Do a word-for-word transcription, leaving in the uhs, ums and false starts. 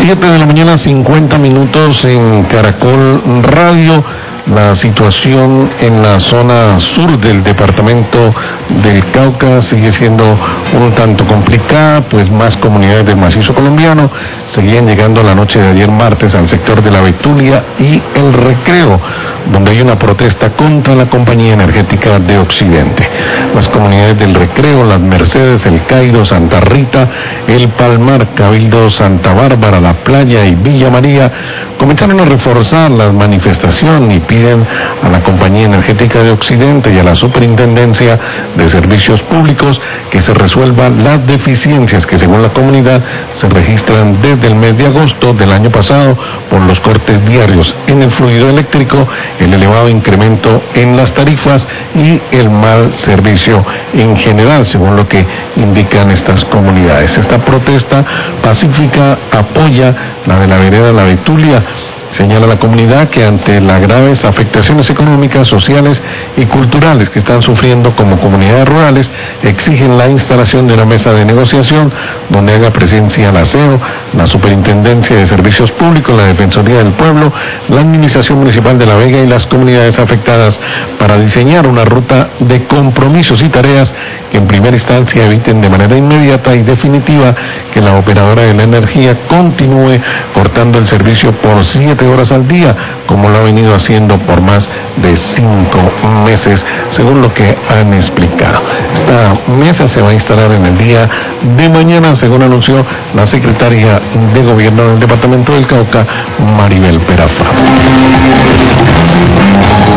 siete de la mañana, cincuenta minutos en Caracol Radio. La situación en la zona sur del departamento del Cauca sigue siendo un tanto complicada, pues más comunidades del macizo colombiano seguían llegando la noche de ayer martes al sector de la Betulia y el Recreo, donde hay una protesta contra la compañía energética de Occidente. Las comunidades del Recreo, Las Mercedes, El Cairo, Santa Rita, El Palmar, Cabildo, Santa Bárbara, La Playa y Villa María comenzaron a reforzar la manifestación y piden a la compañía energética de Occidente y a la Superintendencia de Servicios Públicos que se resuelvan las deficiencias que según la comunidad se registran desde el mes de agosto del año pasado por los cortes diarios en el fluido eléctrico, el elevado incremento en las tarifas y el mal servicio en general, según lo que indican estas comunidades. Esta protesta pacífica apoya la de la vereda La Betulia. Señala la comunidad que ante las graves afectaciones económicas, sociales y culturales que están sufriendo como comunidades rurales, exigen la instalación de una mesa de negociación donde haga presencia la A S E O, la Superintendencia de Servicios Públicos, la Defensoría del Pueblo, la Administración Municipal de La Vega y las comunidades afectadas para diseñar una ruta de compromisos y tareas que en primera instancia eviten de manera inmediata y definitiva que la operadora de la energía continúe cortando el servicio por siete horas al día, como lo ha venido haciendo por más de cinco meses, según lo que han explicado. Esta mesa se va a instalar en el día de mañana, según anunció la secretaria de Gobierno del Departamento del Cauca, Maribel Peraza.